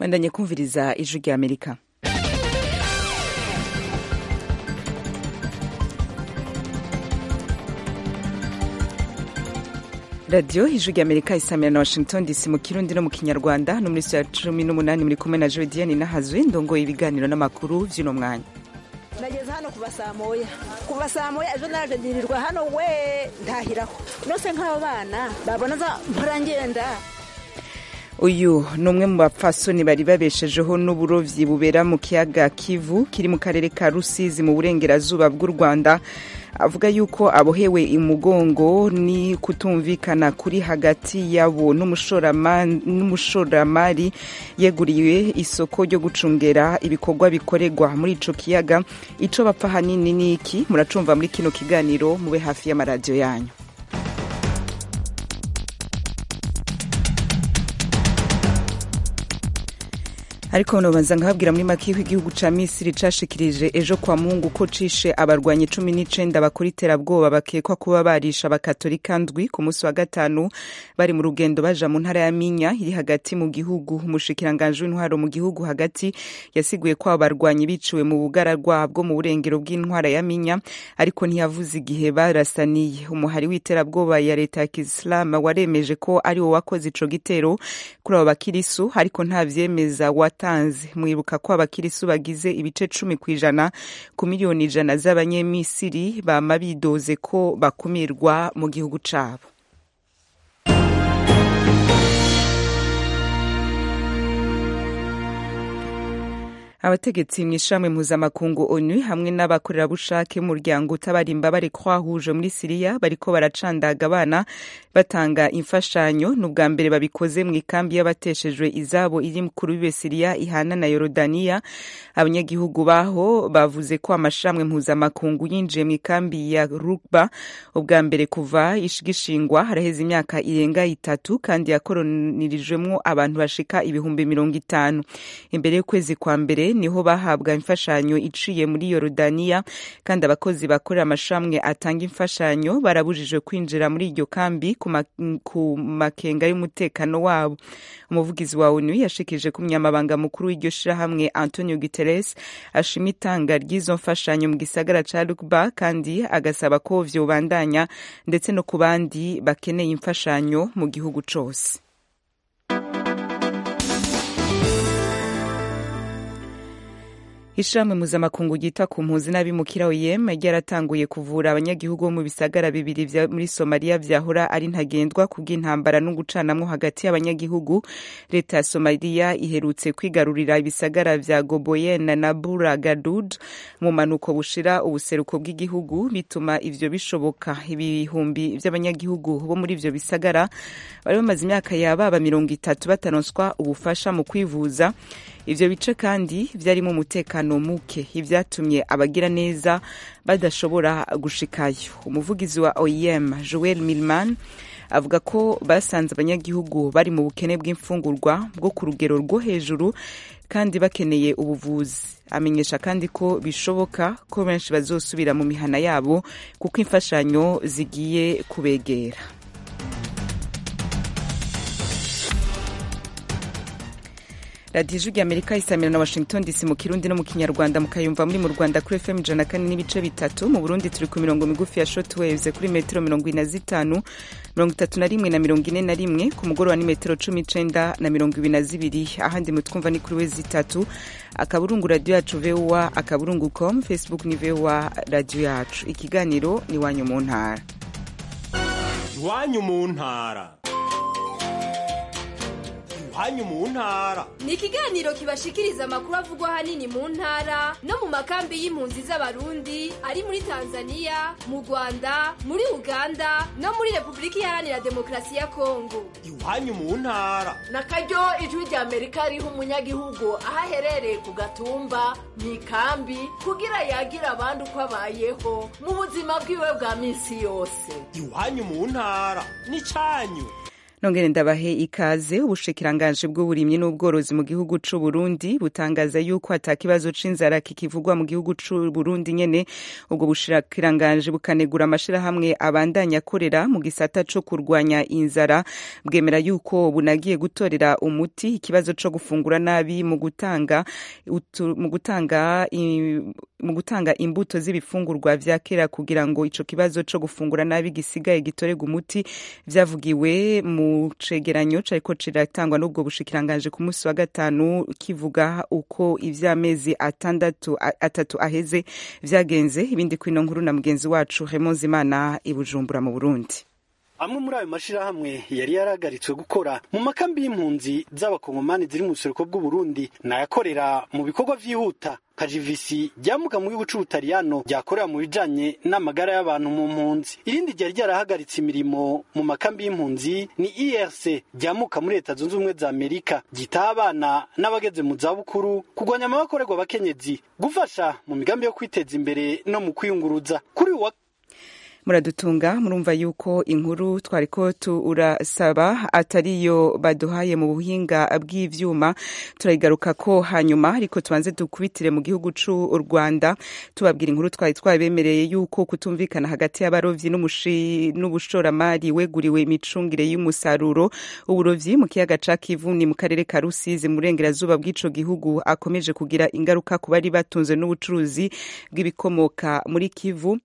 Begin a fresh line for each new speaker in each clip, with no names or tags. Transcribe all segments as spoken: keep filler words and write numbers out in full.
Mwendanye kumviriza ijwi rya Amerika. Radio ijwi rya Amerika isamira na Washington D C mu Kirundi no mu Kinyarwanda no muri saa cumi n'umunani muri kumwe na Jodiane Nahazwe ndongoye ibiganiro n'amakuru vy'ino mwanya.
Nageze hano kuva saa moya kuva saa moya ejo naje ndirirwa hano we ndahiraho nose nk'abo bana babona za mparangenda.
Uyu ni umwe mu bapfasoni bari babeshejeho n'uburovyi bubera mu kiyaga Kivu kiri mu karere ka Rusizi mu burengerazuba bw'u Rwanda. Avuga yuko abohewe imugongo ni kutumvikana kuri hagati yabo n'umushoramari yeguriwe isoko ryo gucungera ibikorwa bikorerwa muri ico kiyaga. Ico bapfa hanini niki muracumva muri kino kiganiro, mube hafi y'amaradiyo yanyu. Ariko nobanza nkababwira muri make ko igihugu ca Misiri cashikirije ejo kwa Mungu ko cishe abarwanyi cumi n'icenda bakora iterabwoba bakekwa kuba barisha abakatolika ndwi ku munsi wa gatanu bari mu rugendo baja mu ntara ya Minya iri hagati mu gihugu. Umushikiranganje w'intwaro mu gihugu hagati yasiguye ko abarwanyi biciwe mu bugaragwa bwo mu burengero bw'intwara ya Minya, ariko ntiyavuze igihe barasaniye. Umuhari w'iterabwoba ya leta ya Islam waremeje ko ari wo wakoze ico gitero kuri abo bakirisu, ariko nta vyemeza wata tanze. Mwibuka ko abakirisu bagize ibice cumi kwijana ku miliyoni ijana z'abanyamisiri bama bidoze ko bakumirwa mu gihugu cabo. Abategetsi mw'ishamwe mpuzamakungu ONU hamwe n'abakorerabushake mu muryango utabara imbabare Croix-Rouge muri Siriya bariko baracandaga abana batanga imfashanyo. N'ubwa mbere babikoze mu ikambi y'abateshejwe izabo iri ku rubibe Siriya ihana na Yorodaniya. Abanyagihugu baho bavuze ko amashamwe mpuzamakungu yinjiye mu ikambi ya Rukba ubwa mbere kuva ishigishingwa haraheze imyaka irenga itatu, kandi yakoronirijwemwo abantu bashika ibihumbi mirongo itanu. Imbere y'ukwezi kwa mbere niho bahabwa imfashanyo iciye muri Yorodaniya, kandi abakozi bakorera amashamwe atanga imfashanyo barabujijwe kwinjira muri iryo kambi ku makenga y'umutekano wabo. Umuvugizi wa ONU yashikije ku munyamabanga mukuru w'iryo shirahamwe Antonio Guterres ashima itanga ry'izo mfashanyo mu gisagara ca Rukba, kandi agasaba ko vyobandanya ndetse no ku bandi bakeneye imfashanyo mu gihugu cose. Ishirahamwe mpuzamakungu ryita ku mpunzi n'abimukira O I M ryaratanguye kuvura abanyagihugu bo mu bisagara bibiri vya muri Somalia vyahora ari ntagendwa kubw'intambara no gucanamwo hagati y'abanyagihugu. Leta ya Somalia iherutse kwigarurira ibisagara vya Goboyen na Bura Gadud mu manuko bushira ubuseruko bw'igihugu, bituma ivyo bishoboka. Ibihumbi vy'abanyagihugu bo muri ivyo bisagara bari bamaze imyaka yababa mirongo itatu bataronswa ubufasha mu kwivuza. Ivyo bice kandi vyarimo umutekano muke, ivyatumye abagira neza badashobora gushikayo. Umuvugizi wa O I M Joel Millman avuga ko basanze abanyagihugu bari mu bukene bw'imfungurwa bwo ku rugero rwo hejuru kandi bakeneye ubuvuzi. Amenyesha kandi ko bishoboka ko benshi bazosubira mu mihana yabo kuko imfashanyo zigiye kubegera. Radio ijwi rya Amerika isamira na Washington D C mu Kirundi no mu Kinyarwanda, mukayumva muri mu Rwanda kuri F M ijana na kane n'ibice bitatu. Mu Burundi turi ku mirongo migufi ya shortwaves kuri metero mirongo ine na zitanu, mirongo itatu na rimwe na mirongo ine na rimwe, ku mugoroba ni metero cumi n'icenda na mirongo ibiri na zibiri. Ahandi mutwumva ni kuri wezi itatu akaburungu radio yacu V O A akaburungu com, Facebook ni V O A radio yacu. Ikiganiro ni wanyu mu ntara.
Wanyu mu ntara. Hanyu mu ntara
ni ikiganiro kibashikiriza amakuru avugwa hanini mu ntara no mu makambi y'impunzi z'abarundi ari muri Tanzania, mu Rwanda, muri Uganda no muri Republika Iharanira Demokarasi ya Kongo.
Hanyu mu ntara
nakaryo ijwi rya Amerika riha umunyagihugu ahaherereye ku gatumba mu ikambi kugira yagira abandi uko abayeho mu buzima bwiwe bwa minsi yose.
Hanyu mu ntara ni canyu.
nongere ndabahe ikaze. Ubushikiranganje bw'uburimyi n'ubworozi mu gihugu c'u Burundi butangaza yuko atakibazo c'inzara kikivugwa mu gihugu c'u Burundi nyene. Ubwo bushikiranganje bukanegura amashirahamwe abandanya akorera mu gisata co kurwanya inzara, bwemera yuko bunagiye gutorera umuti ikibazo co gufungura nabi mu gutanga utu, mu gutanga i, mu gutanga imbuto z'ibifungurwa vya kera kugira ngo ico kibazo co gufungura nabi gisigaye gitorega umuti. Vyavugiwe mu cegeranyo cariko ciratangwa n'ubwo bushikiranganje ku munsi wa gatanu kivuga uko ivy'amezi atandatu atatu aheze vyagenze. Ibindi kwino nkuru na mugenzi wacu Raymond Zimana i Bujumbura mu Burundi.
Amwe muri ayo mashirahamwe yari yaragaritswe gukora mu makambi y'impunzi z'abakongomani ziri mu buseruko bw'u Burundi nayakorera mu bikorwa vyihuta kajivisi ryamuka mu gihugu c'Ubutaliyano ryakorera mu bijanye n'amagara y'abantu mu mpunzi. Irindi ryari ryarahagaritse imirimo mu makambi y'impunzi ni I R C ryamuka muri Leta Zunze Ubumwe za Amerika gitaha abana n'abageze mu zabukuru, kugwanya amabakorerwa abakenyezi, gufasha mu migambi yo kwiteza imbere no mu kwiyunguruza. Kuri wa
muradutunga murumva yuko inkuru twariko turasaba atariyo baduhaye mu buhinga bw'ivyuma, turayigaruka ko hanyuma, ariko tubanze dukubitire mu gihugu c'u Rwanda tubabwira inkuru twari twabemereye yuko kutumvikana hagati y'abarovyi n'ubushoramari weguriwe imicungire y'umusaruro uburovyi mu kiyaga ca Kivu ni mu karere ka Rusizi mu burengerazuba bw'ico gihugu akomeje kugira ingaruka ku bari batunze n'ubucuruzi bw'ibikomoka muri Kivu.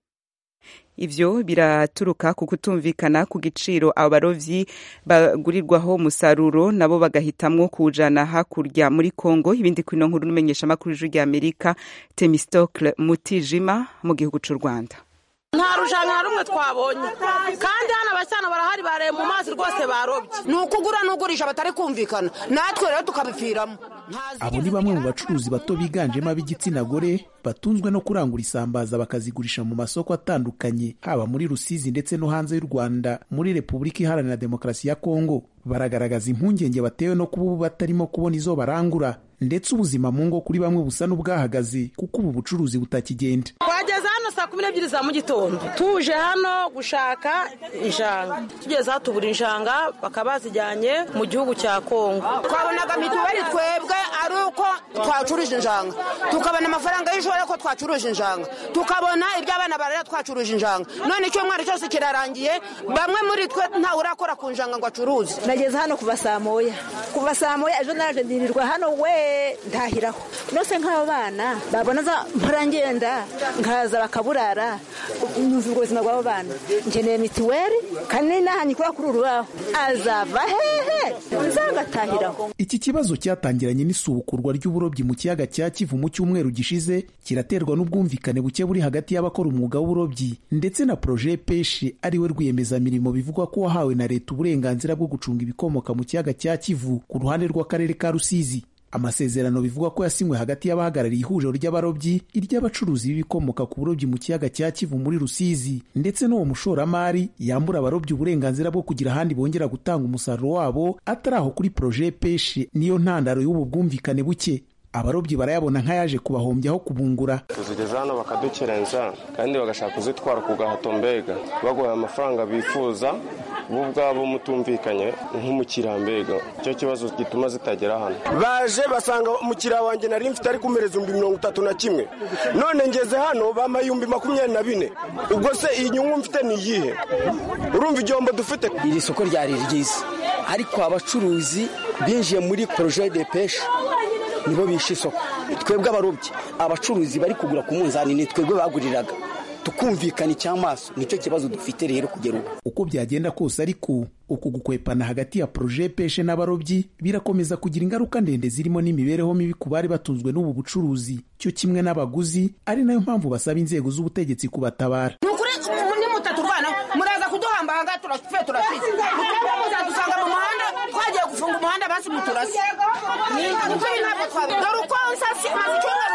Ivyo biraturuka ku kutumvikana ku giciro abarovyi bagurirwaho umusaruro nabo bagahitamwo kujana hakurya muri Kongo. Ibindi kwino nkuru numenyesha makuru y'Ijwi Amerika Temistocle Mutijima mu gihugu c'u Rwanda.
Nta rushanga rumwe twabonye kandi hano abasana barahari bare mu mazi rwose barobye, nukugura nugurisha batari kumvikana natwe rero tukabipfiramo.
Abo ni bamwe mu bacuruzi bato biganjemo ab'igitsina gore batunzwe no kurangura isambaza bakazigurisha mu masoko atandukanye haba muri Rusizi ndetse no hanze y'u Rwanda muri Repubulika Iharanira Demokarasi ya Kongo. Baragaragaza impungenge batewe no kuba batarimo kubona izo barangura, ndetse ubuzima mu ngo kuri bamwe busa n'ubwahagaze kuko ubu bucuruzi butakigenda.
Twageze hano saa kumi n'ebyiri za mu gitondo tuje hano gushaka injanga, tugeze aho tubura injanga bakabazijyanye mu gihugu cya Kongo.
Twabonaga mituweli twebwe ari uko twacuruje injanga, tukabona amafaranga y'ishuri ko twacuruje injanga, tukabona iby'abana barara twacuruje injanga. None icyo mwari cyose kirarangiye, bamwe muri twe nta urakora ku njanga ngo acuruze. Nageze hano kuva saa moya kuva saa moya ejo naje ndirirwa hano we ndahiraho nose nk'abo bana babona za mparangenda nkaza bakaburara nuvuga ubuzima bw'abo bana nkeneye mituweli kandi nahanye kuri kuri urubaho azava hehe nzagatahiraho.
Iki kibazo cyatangiranye n'isubukurwa ry'uburobyi mu kiyaga cya Kivu mu cyumweru gishize, kiraterwa n'ubwumvikane buke buri hagati y'abakora umwuga w'uburobyi ndetse na Projet Pêche ariwe rwiyemezamirimo bivugwa ko wahawe na leta uburenganzira bwo gucunga ibikomoka mu kiyaga cya Kivu ku ruhande rw'akarere ka Rusizi. Amasezerano bivugwa ko yasinywe hagati y'abahagarariye ihuriro ry'abarobyi, iry'abacuruzi b'ibikomoka ku burobyi mu kiyaga cya Kivu muri Rusizi ndetse n'uwo mushoramari yambura abarobyi uburenganzira bwo kugira ahandi bongera gutanga umusaruro wabo atari aho kuri Projet Pêche, niyo ntandaro y'ubu bwumvikane buke. Abarobyi barayabona nk'ayaje kubahombyaho kubungura.
Tuzigeza hano bakadukerenza kandi bagashaka kuzitwara ku gahato, mbega bagoye amafaranga bifuza bo ubwabo mutumvikanye nk'umukiriya, mbega icyo kibazo gituma zitagera hano.
Baje basanga umukiriya wanjye nari mfite ari kumereza ibihumbi mirongo itatu na kimwe, none ngeze hano bampa ibihumbi makumyabiri na bine. Ubwo se iyi nyungu mfite ni iyihe? Urumva igihombo dufite?
Iri soko ryari ryiza, ariko abacuruzi binjiye muri Projet de Pêche nibo bishe isoko. Twebwe abarobyi, abacuruzi bari kugura ku munzani ni twebwe baguriraga, tukumvikana icyamaso. Nicyo kibazo dufite rero kugera ubu.
Uko byagenda kose ariko uku gukwepana hagati ya Projet Pêche n'abarobyi birakomeza kugira ingaruka ndende zirimo n'imibereho mibi ku bari batunzwe n'ubu bucuruzi cyo kimwe n'abaguzi, ari nayo mpamvu basaba inzego z'ubutegetsi kubatabara.
Nukuri ni mutaturwana muraza kuduhambanga turafe turafize muzadusanga mu muhanda twagiye gufunga umuhanda basi muturase ni nkuko ntabwo twabe dore uko nsasi maze cyumweru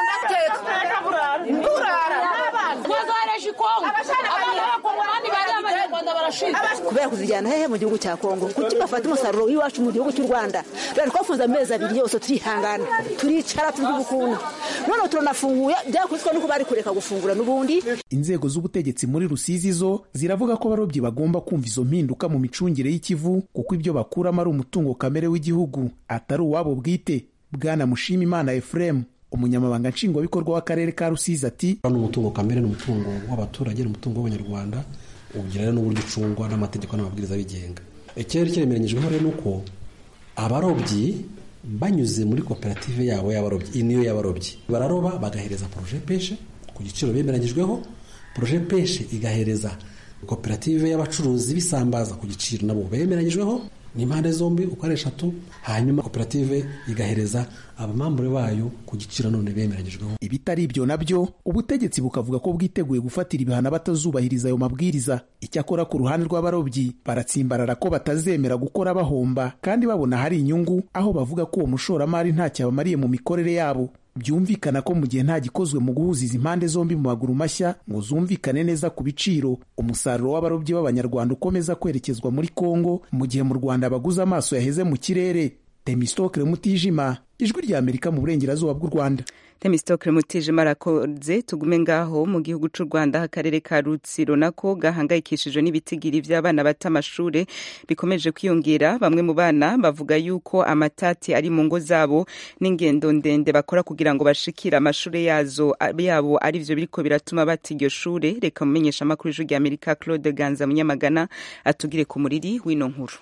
ndakuteka burara burara wazareje Kongo abana b'Abakongomani bari abanyarwanda
kubera kuzijyana hehe mu gihugu cya Kongo kuki bafata umusaruro w'iwacu mu gihugu cy'u Rwanda rero twafunze amezi abiri yose turihangana turicara tubyubukuna none turanafunguye byakwitwa nuko bari kureka gufungura n'ubundi.
Inzego z'ubutegetsi muri Rusizi zo ziravuga ko abarobyi bagomba kumva izo mpinduka mu micungire y'Ikivu kuko ibyo bakuramo ari umutungo kamere w'igihugu atari uwabo bwite. Bwana Mushimimana Ephraim, umunyamabanga nshingwabikorwa w'akarere ka Rusizi, ati
ni umutungo kamere, ni umutungo w'abaturage, ni umutungo w'abanyarwanda, ugira n'uburyo ucungwa n'amategeko n'amabwiriza bigenga. Ikirere cyemeranyijweho rero nuko abarobyi banyuze muri koperative yabo y'abarobyi, iyi niyo y'abarobyi, bararoba bagahereza projet peshe ku giciro bemeranyijweho, projet peshe igahereza koperative y'abacuruzi bisambaza ku giciro nabo bemeranyijweho, ni impande zombi uko ari eshatu, hanyuma koperative igahereza abamambure bayo ku giciro none bemeranyijweho.
Ibitari ibyo nabyo ubutegetsi bukavuga ko bwiteguye gufatira ibihano batazubahiriza ayo mabwiriza. Icyakora ku ruhande rw'abarobyi baratsimbarara ko batazemera gukora bahomba kandi babona hari inyungu, aho bavuga ko uwo mushoramari ntacyo abamariye mu mikorere yabo. Byumvikana ko mu gihe nta gikozwe mu guhuza izi impande zombi mu maguru mashya ngo zumvikane neza ku biciro, umusaruro w'abarobyi b'abanyarwanda ukomeza kwerekezwa muri Kongo, mu gihe mu Rwanda baguze amaso yaheze mu kirere. Temistokle Mutijima, Ijwi rya Amerika mu burengerazuba bw'u Rwanda.
Temistokle Mutijima arakoze. Tugume ngaho mu gihugu cy'u Rwanda, akarere ka Rutsiro nako gahangayikishijwe n'ibitigiri by'abana bata amashure bikomeje kwiyongera. Bamwe mu bana bavuga yuko amatati ari mu ngo zabo n'ingendo ndende bakora kugira ngo bashikire amashure yazo yabo ari byo biriko biratuma bata iryo shure. Reka mumenyesha amakuru y'Ijwi rya Amerika Claude Ganza Munyamagana atugire ku muriri w'ino nkuru.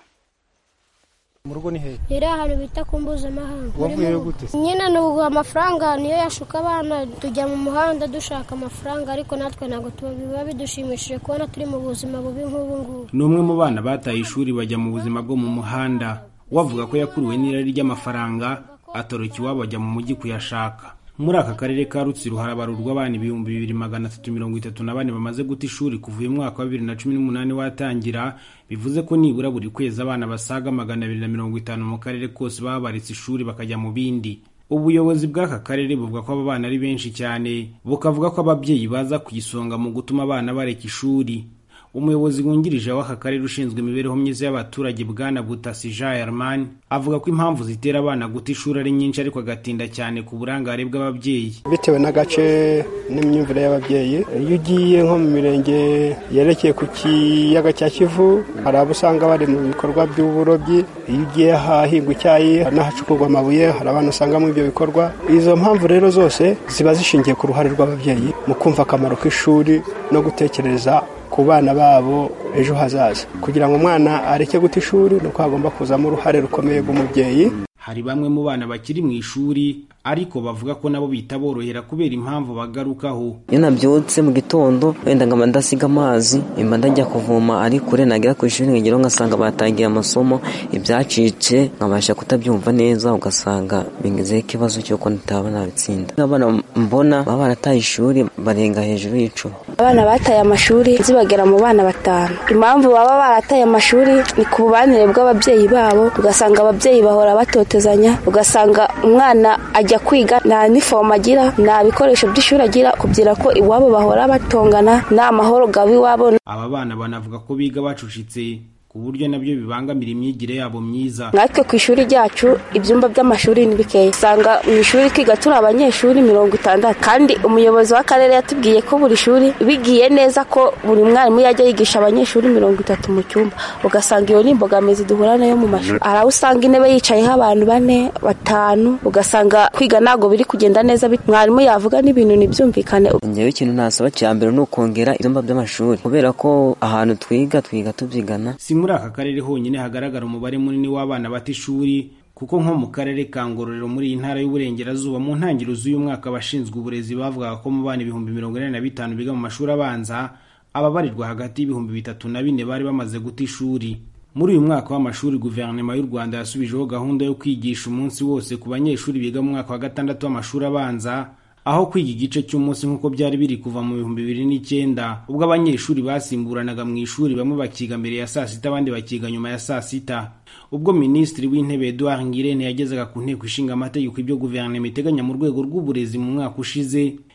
Murugo ni he?
Iri ahantu bita ku mpuzamahanga.
Wavuyeyo gute?
Nyine n'ubwo amafaranga niyo yashuka abana tujya mu muhanda dushaka amafaranga, ariko natwe ntabwo tubiba bidushimishije kubona turi mu buzima bubi nk'ubu ngubu.
N'umwe mu bana bataye ishuri bajya mu buzima bwo mu muhanda, wavuga ko yakuruwe n'irari ry'amafaranga atoroka iwabo ajya mu mujyi kuyashaka. Muri aka karere ka Rutsiro harabarurwa abana ibihumbi bibiri magana atatu mirongo itatu na bane bamaze guta ishuri kuva uyu mwaka wa bibiri na cumi n'umunani watangira, bivuze ko nibura buri kwezi abana basaga magana abiri na mirongo itanu mu karere kose baba baretse ishuri bakajya mu bindi. Ubuyobozi bw'aka karere buvuga ko aba bana ari benshi cyane, bukavuga ko ababyeyi baza ku isonga mu gutuma abana bareka ishuri. Umuyobozi wungirije w'aka karere ushinzwe imibereho myiza y'abaturage Bwana Butasi Jean Herman avuga ko impamvu zitera abana guta ishuri ari nyinshi, ariko agatinda cyane ku burangare bw'ababyeyi
bitewe n'agace n'imyumvire y'ababyeyi. Iyo ugiye nko mu mirenge yerekeye ku kiyaga cya Kivu, hari abo usanga bari mu bikorwa by'uburobyi. Iyo ugiye ahahingwa icyayi n'ahacukurwa amabuye, hari abana usanga mu ibyo bikorwa. Izo mpamvu rero zose ziba zishingiye ku ruhare rw'ababyeyi mu kumva akamaro k'ishuri no gutekereza ku bana babo ejo hazaza. Kugira ngo umwana areke guta ishuri nuko hagomba kuzamo uruhare rukomeye rw'umubyeyi.
Hari bamwe mu bana bakiri mu ishuri ariko bavuga ko nabo bitaborohera kubera impamvu bagarukaho.
Iyo nabyutse mu gitondo wenda ngamba ndasiga amazi, imba ndajya kuvoma, ari kure nagera ku ishuri ngegero ngasanga batangiye amasomo, ibyacitse nkabasha kutabyumva neza, ugasanga bingizeho ikibazo cy'uko ntitaba nabitsinda. Abana mbona baba barataye ishuri barenga hejuru y'icumi.
Abana bataye amashuri zibagera mu bana batanu. Impamvu baba barataye amashuri ni ku bubanire bw'ababyeyi babo, ugasanga ababyeyi bahora batotezanya, ugasanga umwana ajya kwiga nta nifomu agira, nta bikoresho by'ishuri agira, kugira ko iwabo bahora batongana, nta mahoro gaba iwabo.
Aba bana banavuga ko biga bacucitse ku buryo nabyo bibangamira imyigire yabo myiza.
Natwe ku ishuri ryacu ibyumba by'amashuri ni bikeya, usanga mu ishuri twiga turi abanyeshuri mirongo itandatu, kandi umuyobozi w'akarere yatubwiye ko buri shuri bigiye neza ko buri mwarimu yajya yigisha abanyeshuri mirongo itatu mu cyumba. Ugasanga iyo ni imbogamizi duhura nayo mu mashuri. Hari aho usanga intebe yicayeho abantu bane batanu, ugasanga kwiga ntabwo biri kugenda neza, mwarimu yavuga n'ibintu ntibyumvikane.
Njyewe ikintu nasaba cya mbere ni ukongera ibyumba by'amashuri, kubera ko ahantu twiga twiga tubyigana.
Muri aka karere honyine hagaragara umubare munini w'abana bata ishuri, kuko nko mu karere ka Ngororero muri iyi ntara y'uburengerazuba mu ntangiriro z'uyu mwaka abashinzwe uburezi bavugaga ko mu bana ibihumbi mirongo ine na bitanu biga mu mashuri abanza, ababarirwa hagati y'ibihumbi bitatu na bine bari bamaze guta ishuri. Muri uyu mwaka w'amashuri guverinoma y'u Rwanda yasubijeho gahunda yo kwigisha umunsi wose ku banyeshuri biga mu mwaka wa gatandatu w'amashuri abanza, aho kwiga igice cy'umunsi nk'uko byari biri kuva mu bihumbi bibiri n'icyenda, ubwo abanyeshuri basimburanaga mu ishuri, bamwe bakiga mbere ya saa sita abandi bakiga nyuma ya saa sita. Ubwo Minisitiri w'Intebe Edouard Ngirente yagezaga ku nteko ishinga amategeko ibyo guverinoma iteganya mu rwego rw'uburezi mu mwaka ushize,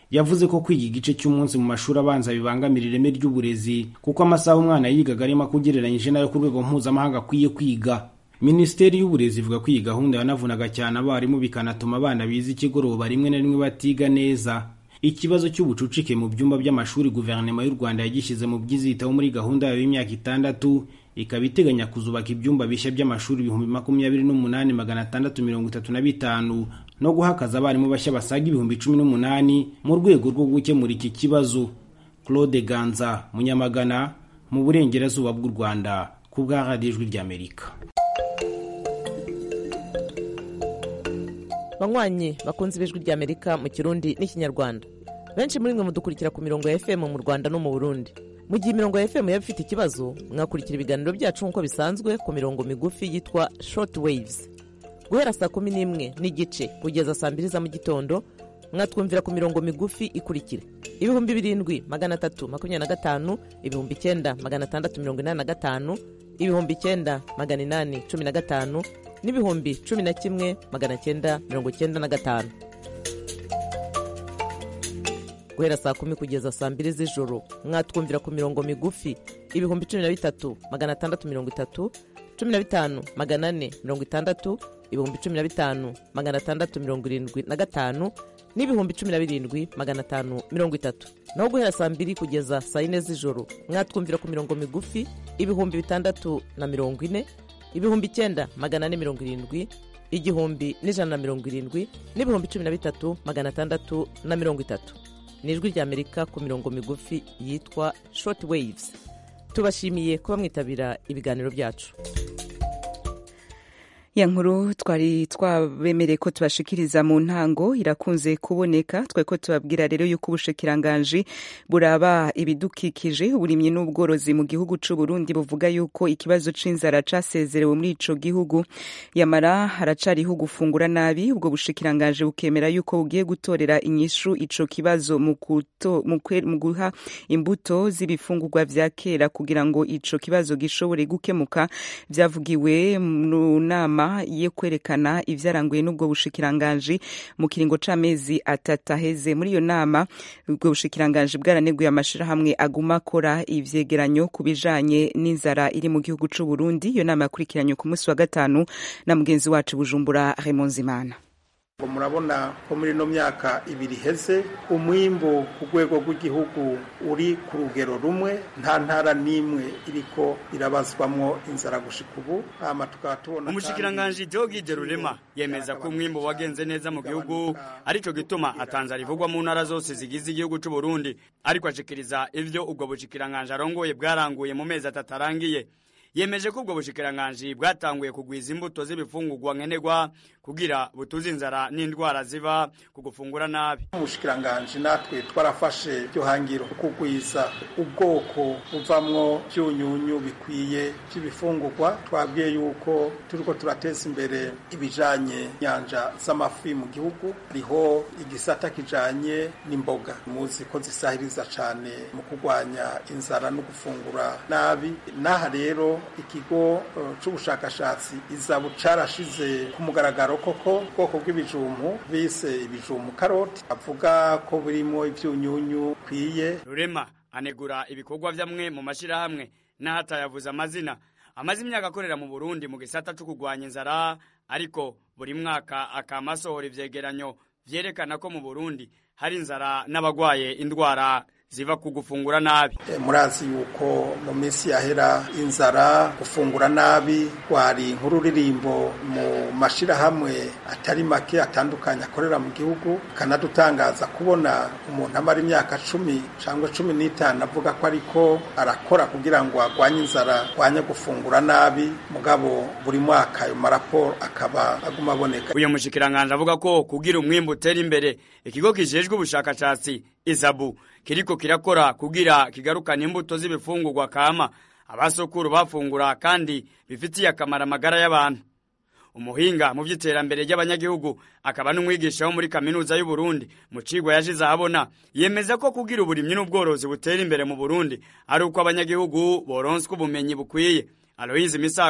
yavuze ko kwiga igice cy'umunsi mu mashuri abanza bibangamira ireme ry'uburezi kuko amasaha umwana yigaga ari make ugereranyije n'ayo ku rwego mpuzamahanga akwiye kwiga. Minisiteri y'uburezi ivuga ko iyi gahunda yanavunaga cyane abarimu bikanatuma abana bize ikigoroba rimwe na rimwe batiga neza. Ikibazo cy'ubucucike mu byumba by'amashuri guverinoma y'u Rwanda yagishyize mu byizitaho muri gahunda yayo y'imyaka itandatu, ikaba iteganya kuzubaka ibyumba bishya by'amashuri ibihumbi makumyabiri n'umunani magana atandatu mirongo itatu na bitanu no guhakaza abarimu bashya basaga ibihumbi cumi n'umunani mu rwego rwo gukemura iki kibazo. Claude Ganza, Munyamagana, mu burengerazuba bw'u Rwanda, ku bwa Radio Ijwi ry'Amerika.
Banywanyi bakunze ibijwi ry'Amerika mu Kirundi n'Ikinyarwanda, benshi muri mwe mudukurikira ku mirongo ya F M mu Rwanda no mu Burundi. Mu gihe imirongo ya F M yaba ifite ikibazo, mwakurikira ibiganiro byacu nk'uko bisanzwe ku mirongo migufi yitwa short waves. Guhera saa kumi n'imwe n'igice kugeza saa mbiri za mu gitondo, mwatwumvira ku mirongo migufi ikurikira: ibihumbi birindwi magana atatu makumyabiri na gatanu, ibihumbi icyenda magana atandatu mirongo inani na gatanu, ibihumbi icyenda magana inani cumi na gatanu n'ibihumbi cumi na kimwe magana cyenda mirongo cyenda na gatanu. Guhera saa kumi kugeza saa mbiri z'ijoro, mwatwumvira ku mirongo migufi ibihumbi cumi na bitatu magana atandatu mirongo itatu, cumi na bitanu magana ane mirongo itandatu, ibihumbi cumi na bitanu magana atandatu mirongo irindwi na gatanu n'ibihumbi cumi na birindwi magana atanu mirongo itatu. Naho guhera saa mbiri kugeza saa yine z'ijoro, mwatwumvira ku mirongo migufi ibihumbi bitandatu na mirongo ine, ibihumbi icyenda magana ane mirongo irindwi, igihumbi n'ijana na mirongo irindwi n'ibihumbi cumi na bitatu magana atandatu na mirongo itatu. Ni Ijwi ry'Amerika ku mirongo migufi yitwa short waves. Tubashimiye kuba mwitabira ibiganiro byacu.
Ya nkuru twari twabemereye ko tubashikiriza mu ntango irakunze kuboneka, twe ko tubabwira rero yuko ubushikiranganje buraba ibidukikije, uburimyi n'ubworozi mu gihugu c'u Burundi buvuga yuko ikibazo c'inzara casezerewe muri ico gihugu, yamara haracariho gufungura nabi. Ubwo bushikiranganje bukemera yuko bugiye gutorera inyishu ico kibazo mu guha imbuto z'ibifungurwa vya kera kugira ngo ico kibazo gishobore gukemuka. Vyavugiwe mu nama ye kwerekana ivyaranguye n'ubwo bushikiranganje mu kiringo c'amezi atatu aheze. Muri iyo nama ubwo bushikiranganje bwaraneguye amashirahamwe aguma akora ivyegeranyo kubijanye n'inzara iri mu gihugu c'u Burundi. Iyo nama yakurikiranye ku munsi wa gatanu na mugenzi wacu Bujumbura Raymond Zimana.
Murabona ko muri no myaka ibiri heze umwimbo ku rwego rw'igihugu uri ku rugero rumwe, nta ntara nimwe iriko irabazwamwo inzara gushika ubu. Ama tukatubona
umushikiranganje Jogide Rurema yemeza ko umwimbo wagenze neza mu gihugu, arico gituma atanzara ivugwa mu ntara zose zigize igihugu c'u Burundi, ariko ashikiriza ivyo ubwo bushikiranganje arongoye bwaranguye mu mezi atatu arangiye. Yemeje ko ubwo bushikiranganje bwatanguye kugwiza imbuto z'ibifungurwa nkenerwa kugira butuze inzara n'indwara ziva ku gufungura nabi.
Umushikiranganje natwe twarafashe byo hangiro kugwiza ubwoko buvamwo byunyunyu bikwiye by'ibifungurwa. Twabwiye yuko turiko turateza imbere ibijanye nyanja z'amafi mu gihugu, riho igisata kijanye n'imboga muzi ko zisahiriza cyane mu kugwanya inzara no gufungura nabi. Naha rero ikigo c'ubushakashatsi izabu carashize ku mugaragaro koko bwoko bw'ibijumbu bise ibijumbu karoti, avuga ko burimo ivyunyunyu kwiye.
Rurema anegura ibikorwa vyamwe mu mashirahamwe n'ahatayavuza amazina amaze imyaka akorera mu Burundi mu gisata cyo kugwanya inzara, ariko buri mwaka akamasohora ivyegeranyo vyerekana ko mu Burundi hari inzara n'abagwaye indwara ziva ku gufungura nabi.
E, murazi yuko mu minsi yahera inzara gufungura nabi wari nk'ururirimbo mu mashirahamwe atari make atandukanye akorera mu gihugu, kanadutangaza kubona umuntu amara imyaka cumi cyangwa cumi n'itanu avuga ko ariko arakora kugira ngo agwanye inzara, agwanye gufungura nabi, mugabo buri mwaka ayo maraporo akaba aguma aboneka.
Uyu mushikiranganje avuga ko kugira umwimbo utera imbere ikigo kijejwe ubushakashatsi Izabu kiriko kirakora kugira kigarukana imbuto z'ibifungurwa kama abasokuru bafungura kandi bifitiye akamara amagara y'abantu. Umuhinga mu vy'iterambere ry'abanyagihugu akaba n'umwigisha wo muri kaminuza y'u Burundi mu cigwa yashize ahabona, yemeza ko kugira uburimyi n'ubworozi butera imbere mu Burundi ari uko abanyagihugu boronswa ubumenyi bukwiye. Aloise Misago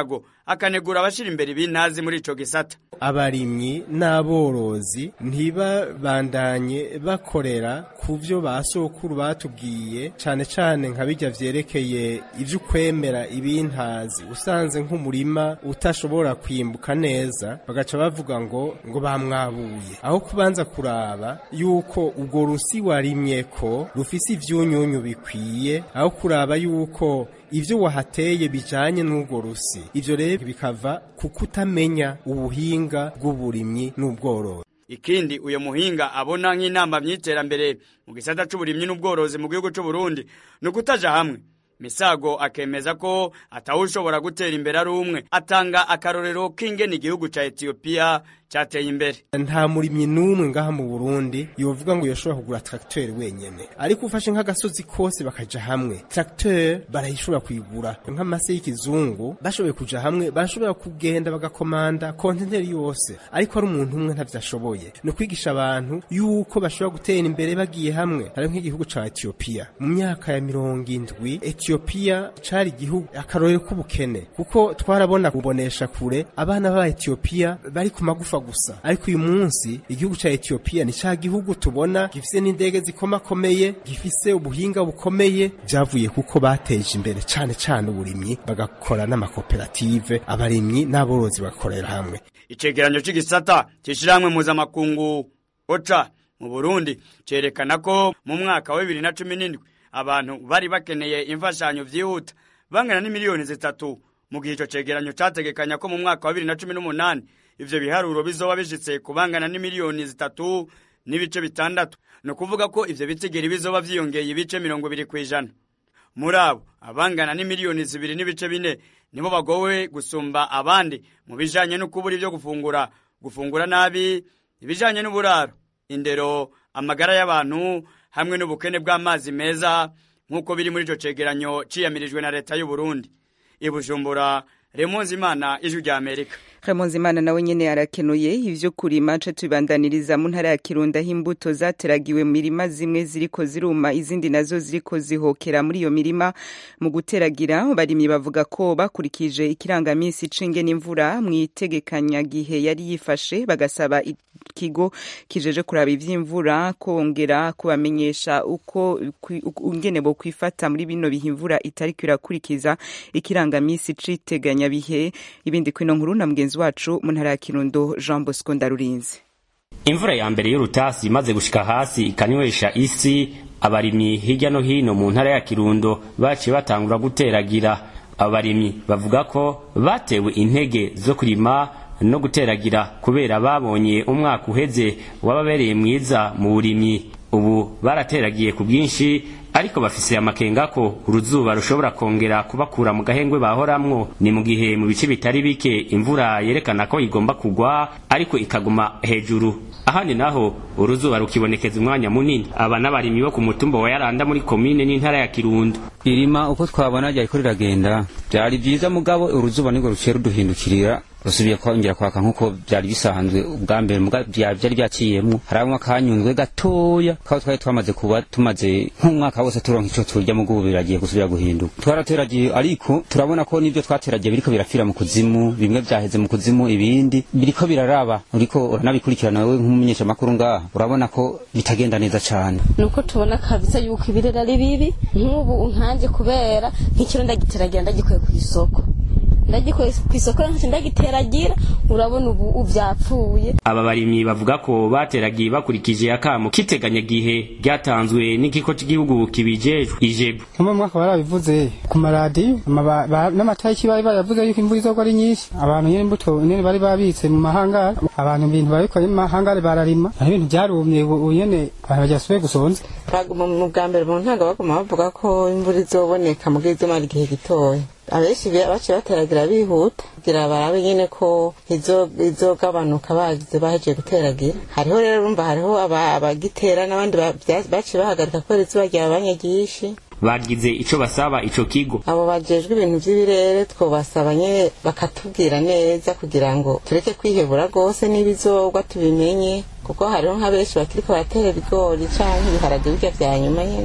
akanegura abashira imbere ibintazi muri ico gisata.
Abarimyi n'aborozi ntibabandanye bakorera ku byo basokuru batubwiye cane cane nka bijya vyerekeye ivyo kwemera ibintazi. Usanze nk'umurima utashobora kwimbuka neza bagaca bavuga ngo ngo bamwabuye, aho kubanza kuraba yuko ubwo rusi warimye ko rufise ivyunyunyu bikwiye, aho kuraba yuko ivyo wahateye bijanye n'ubwo rusi. Ivyo rero bikava kukutamenya ubuhinga bw'uburimyi n'ubworozi.
Ikindi uyo muhinga abona nk'inamba myiterambere mu gisata c'uburimyi n'ubworozi mu gihugu c'u Burundi no kutaja hamwe. Misago akemeza ko atawushobora gutera imbere ari umwe. Atanga akarorero k'ingene igihugu ca Ethiopia cyateye imbere.
Nta murimyi n'umwe ngaha mu Burundi yovuga ngo yoshobora kugura tracteur wenyene, ariko ufashe nk'agasozi kose bakaja hamwe tracteur barayishobora kuyigura. Nk'amase y'ikizungu bashoboye kuja hamwe bashobora kugenda bagakomanda container yose, ariko ari umuntu umwe ntavyashoboye. No kwigisha abantu yuko bashobora gutera imbere bagiye hamwe. Ari nk'igihugu ca Ethiopia mu myaka ya mirongo indwi Ethiopia cari igihugu akarorero k'ubukene, kuko twarabona kubonesha kure abana ba Ethiopia bari ku magufa gusa, ariko uyu munsi igihugu ca Ethiopia ni ca gihugu tubona gifise n'indege zikomakomeye, gifise ubuhinga bukomeye, byavuye kuko bateje imbere cane cane uburimyi bagakora n'amakoperative, abarimyi n'aborozi bakorera hamwe.
Icegeranyo c'igisata c'ishiramwe mpuzamakungu OCHA mu Burundi cerekana ko mu mwaka wa bibiri na cumi n'indwi abantu bari bakeneye imfashanyo vyihuta bangana n'imiliyoni zitatu, mu gihe ico cegeranyo categekanya ko mu mwaka wa bibiri na cumi n'umunani ivyo biharuro bizoba bishitse kubangana n'imiliyoni zitatu n'ibice bitandatu. No kuvuga ko ivyo bitigiri bizoba vyiyongeye ibice mirongo ibiri kw'ijana. Muri abo abangana n'imiliyoni zibiri n'ibice bine nibo bagowe gusumba abandi mu bijanye no kubura ivyo gufungura, gufungura nabi, ibijanye n'uburaro, indero, amagara y'abantu hamwe n'ubukene bw'amazi meza, nk'uko biri muri ico cegeranyo ciyamirijwe na leta y'u Burundi. I Bujumbura, Remonzi Imana, Ijwi rya Amerika.
Remonzi Imana nawe nyene arakenuye ivyo kurima ca tubandaniriza mu ntara ya Kirundo, aho imbuto zateragiwe mu mirima zimwe ziriko ziruma, izindi nazo ziriko zihokera muri iyo mirima. Mu guteragira barimyi bavuga ko bakurikije ikirangamisi c'ingene imvura mwitegekanya gihe yari yifashe, bagasaba ikigo kijeje kuraba ivy'imvura kongera kubamenyesha uko ingene bo kwifata muri bino bihe imvura itari kwirakurikiza ikirangamisi citeganya bihe. Ibindi kwino nkuru na mugenzi wacu mu ntara ya Kirundo, Jean Bosco Ndarurinze.
Imvura ya mbere y'urutasi imaze gushika hasi ikanywesha isi, abarimyi hirya no hino mu ntara ya Kirundo baciye batangura guteragira. Abarimyi bavuga ko batewe intege zo kurima no guteragira kubera babonye umwaka uheze wababereye mwiza mu burimyi. Ubu barateragiye ku bwinshi, ariko bafise amakenga ko uruzuba rushobora kongera kubakura mu gahengwe bahoramwo. Ni mu gihe mu bice bitari bike imvura yerekana ko igomba kugwa ariko ikaguma hejuru, ahandi naho uruzuba rukibonekeza umwanya munini. Aba n'abarimyi bo ku mutumba wa Yaranda muri komine n'intara ya Kirundo.
Irima uko twabona ryariko riragenda byari byiza, mugabo uruzuba nirwo ruciye ruduhindukirira rusubiye kongera kwaka nkuko byari bisanzwe ubwa mbere, muga byari byaciyemwo haramwe akanyunzwe gatoya kaho twari twamaze kuba tumaze nk'umwaka wose turonka ico turya, mugubu biragiye gusubira guhinduka. Twarateragiye ariko turabona ko nivyo twateragiye biriko birapfira mu kuzimu, bimwe byaheze mu kuzimu, ibindi biriko biraraba. Uriko uranabikurikirana wewe nk'umumenyesha makuru ngaha, urabona ko bitagenda neza cyane.
Nuko tubona kabisa yuko ibirera ari bibi. Nk'ubu nkanje kubera nk'ikiro ndagiteragira ndagikuye ku isoko, ndagikoye ku isoko nka ndagiteragira, urabona ubu uvyapfuye.
Aba barimyi bavuga ko bateragiye bakurikije akamo kiteganya gihe ryatanzwe n'ikiko cy'igihugu kibijejwe ijebu.
Mu mwaka barabivuze ku maradi n'amatariki bari baravuze yuko imvura izogwa ari nyinshi, abantu nyene imbuto nyene bari babitse mu mahangara, abantu ibintu babikoye mu mahangara bararima, aho ibintu byarumye ubu nyene barajasuye gusonza.
Mu bwa mbere mu ntanga bagoma bavuga ko imvura izoboneka mu gihe izomara igihe gitoya. Abenshi baciye bateragira bihuta kugira barabe nyene ko izogabanuka bagize bahejeje guteragira. Hariho rero urumva hariho abagitera n'abandi baciye bahagarika kubera izuba ryabanyagishi.
Bagize ico basaba ico kigo.
Abo bajejwe ibintu vy'ibirere twobasaba nyene bakatubwira neza kugira ngo tureke kwihebura gose n'ibizogwa tubimenye, kuko hariho nk'abenshi bakiriko batera ibigori canke ibiharage birya vya nyuma nyene.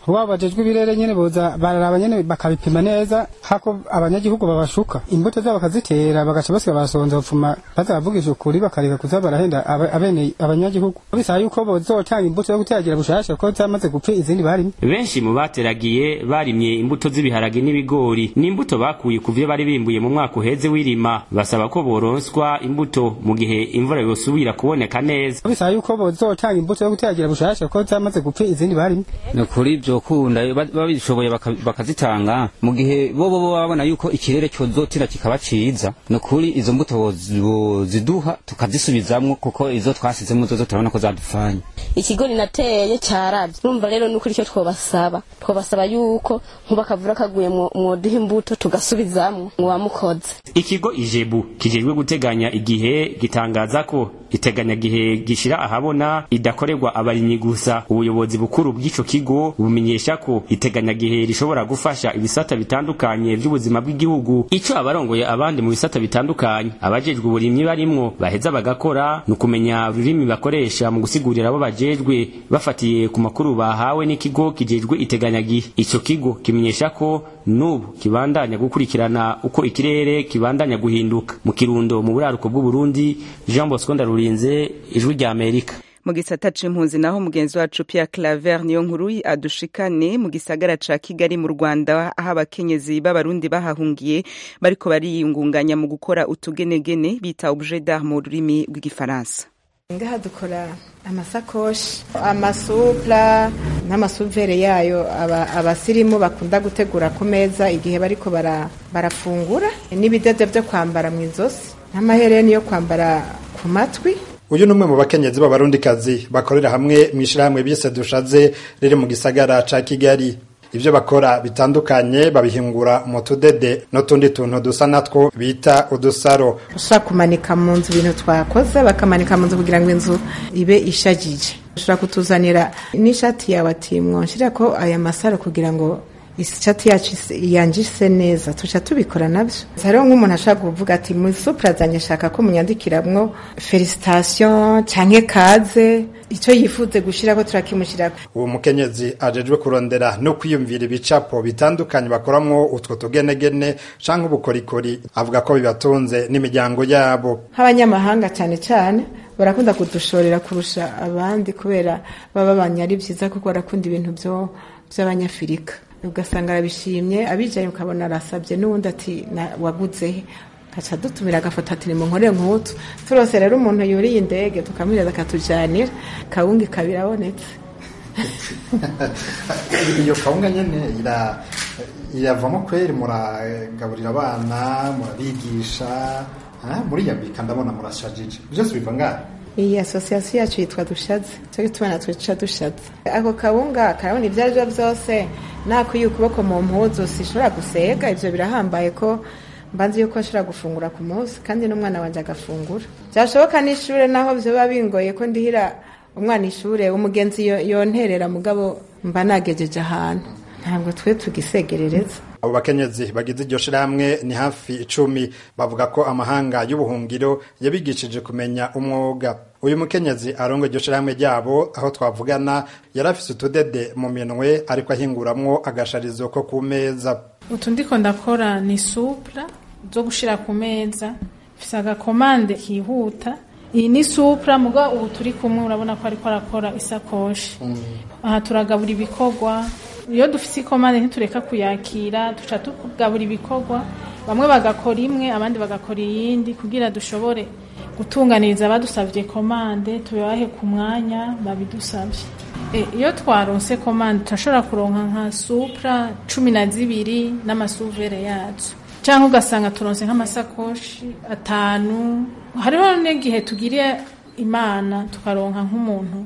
kuba bajejwe ibirere nyene boza bararaba nyene bakabipima neza hako abanyagihugu babashuka imbuto zabo bakazitera bagaca basiga basonza bapfuma baza bavugisha ukuri bakareka kuza barahenda abene abanyagihugu bisaba yuko bozotanga imbuto yo guteragira bushasha ko zamaze gupfa izindi barimye.
Benshi mu bateragiye barimye imbuto z'ibiharage n'ibigori n'imbuto bakuye kuvyo bari bimbuye mu mwaka uheze wirima, basaba ko boronswa imbuto mu gihe imvura yosubira kuboneka neza.
Bisaba yuko bozotanga imbuto yo guteragira bushasha ko zamaze gupfa izindi barimye.
No kuri byo kunda babishoboye bakazitanga mu gihe bo bo babona yuko ikirere cyozotira kikaba ciza. No kuri izo mbuto ziduha tukazisubizamwo kuko izo twasizemo zo turabona ko zadufanye.
Ikigori nateye cyaravye. Urumva rero nuko icyo twobasaba. Twobasaba yuko nkuba kavura kaguye mu mwoduha imbuto tugasubizamwo mwamukoze.
Ikigo Ijebu kijejwe guteganya igihe gitangaza ko iteganya gihe gishira ahabona idakorerwa abarimyi gusa. Ubuyobozi bukuru bw'ico kigo bumenyesha ko iteganya gihe rishobora gufasha ibisata bitandukanye by'ubuzima bw'igihugu. Ico abarongoye abandi mu bisata bitandukanye abajejwe uburimyi barimwo baheza bagakora nukumenya ururimi bakoresha mu gusigurira abo bajejwe bafatiye ku makuru bahawe n'ikigo kijejwe iteganya gihe. Ico kigo kimenyesha ko nubu kibandanya gukurikirana uko ikirere kibandanya guhinduka. Mu Kirundo mu buraruko bw'u Burundi, Jean Bosco Ndarurinze, Ijwi rya Amerika.
Mu gisata c'impunzi naho mugenzi wacu Pierre Claver niyo nkuru adushikane mu gisagara ca Kigali mu Rwanda aho abakenyezi b'abarundi bahahungiye bariko bariyungunganya mu gukora utugenegene bita objet d'art mu rurimi rw'igifaransa.
Ngaha dukora amasakoshi, amasupla n'amasuvere yayo abasirimu bakunda gutegura ku meza igihe bariko barafungura, n'ibidede byo kwambara mu izosi n'amahereni yo kwambara ku matwi.
Uyu numwe mu bakenyezi b'abarundikazi bakorera hamwe mu ishirahamwe bise Dushaze riri mu gisagara ca Kigali. Ivyo bakora bitandukanye babihingura mu tudede no tundi tuntu dusa natwo bita udusaro.
Ushaka kumanika mu nzu ibintu twakoze bakamanika mu nzu kugira ngo inzu ibe ishajije. Ushaka kutuzanira n'ishati yawe ati mwonshira ko aya masaro kugira ngo ishati yacu yanjise neza tuca tubikora nabyo. Hariho nk'umuntu ashaka kuvuga ati mu supra zanye shaka ko munyandikiramwo felicitation canke kaze icyo yifuze gushira ko turakimushira.
Uwo mukenyezi ajejwe kurondera no kwiyumvira ibicapo bitandukanye bakoramwo utwo tugenegene canke ubukorikori avuga ko bibatunze n'imiryango yabo.
Abanyamahanga cyane cyane barakunda kudushorera kurusha abandi kubera baba banyari byiza kuko barakunda ibintu byo by'abanyafrika. Ugasanga arabishimye abijaye ukabona arasabye n'undi ati waguze kaca dutumira agafoto ati mu nkore nk'utu turose rero umuntu yuriye indege tukamwireza akatujanira kawungi kabirabonetse.
Iyo kawunga nyene ira iravamo kweri muragaburira abana murabigisha muri yabika ndabona murashajije byose biva ngaho.
Iyi association yacu yitwa Dushaze cyo gitubana twica Dushaze. Ako kawunga karabona ibyaje byose nako yukuboko mu mpuzu sishobora gusega ivyo birahambaye ko mbanzi yuko ashobora gufungura ku munsi kandi n'umwana wanje agafungura. Byashoboka n'ishure naho byo babingoye ko ndihira umwana ishure umugenzi yonterera mugabo mba nagejeje ahantu ntabwo twe tugisegerereza.
Abo bakenyezi bagize iryo shirahamwe ni hafi icumi bavuga ko amahanga y'ubuhungiro yabigishije kumenya umwuga. Uyu mukenyezi arongo iryo shirahamwe ryabo aho twavugana yarafise utudede mu minwe ariko ahinguramwo agasharizo ko ku meza.
Utundiko ndakora ni supla zo gushira ku meza fise agakomande kihuta. Iyi ni supla muga ubu turi kumwe urabona ko ariko arakora isakoshi. Mm. Aha turagabura ibikorwa iyo dufise ikomande ntitureka kuyakira tuca tugabura ibikorwa bamwe bagakora imwe abandi bagakora iyindi kugira dushobore gutunganiriza abadusavye komande tubahe ku mwanya babidusavye. E, iyo twaronse komande turashobora kuronka nka supra cumi na zibiri n'amasuvere yacu canke ugasanga turonse nk'amasakoshi atanu. Hariho n'igihe tugiriye imana tukaronka nk'umuntu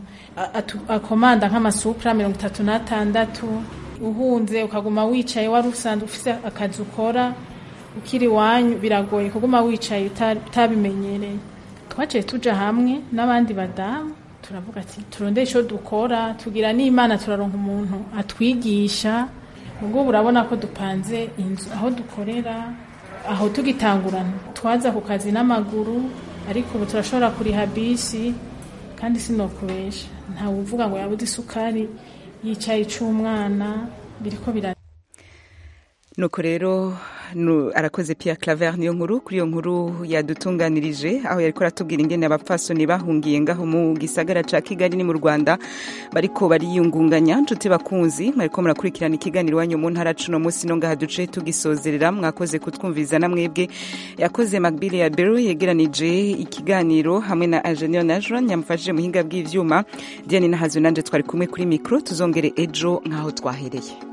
akomanda nk'amasupra mirongo itatu n'atandatu uhunze ukaguma wicaye wari usanzwe ufise akazi ukora ukiri wanyu biragoye kuguma wicaye utabimenyereye. Twaciye tuja hamwe n'abandi badamu turavuga ati turondeye ico dukora tugira n'imana turaronka umuntu atwigisha. Ubwo urabona ko dupanze inzu aho dukorera aho tugitangurana twaza ku kazi n'amaguru ariko ubu turashobora kuriha bisi kandi sinokubesha ntawe uvuga ngo yabuze isukari yicaye c'umwana biriko bira
nuko rero nu, arakoze Pierre Claver niyo nkuru kuri iyo nkuru yadutunganirije aho yariko aratubwira ingene abapfasoni bahungiye ngaho mu gisagara ca Kigali ni mu Rwanda bariko bariyungunganya nshuti bakunzi mwariko murakurikirana ikiganiro wanyu mu ntara cuno musi no ngaha duce tugisozerera mwakoze kutwumviza na mwebwe yakoze Macbile ya Bero yegeranije ikiganiro hamwe na Engineer Najran yamfashije muhinga bw'ivyuma Diane Nahazo nanje twari kumwe kuri micro tuzongere ejo nkaho twahereye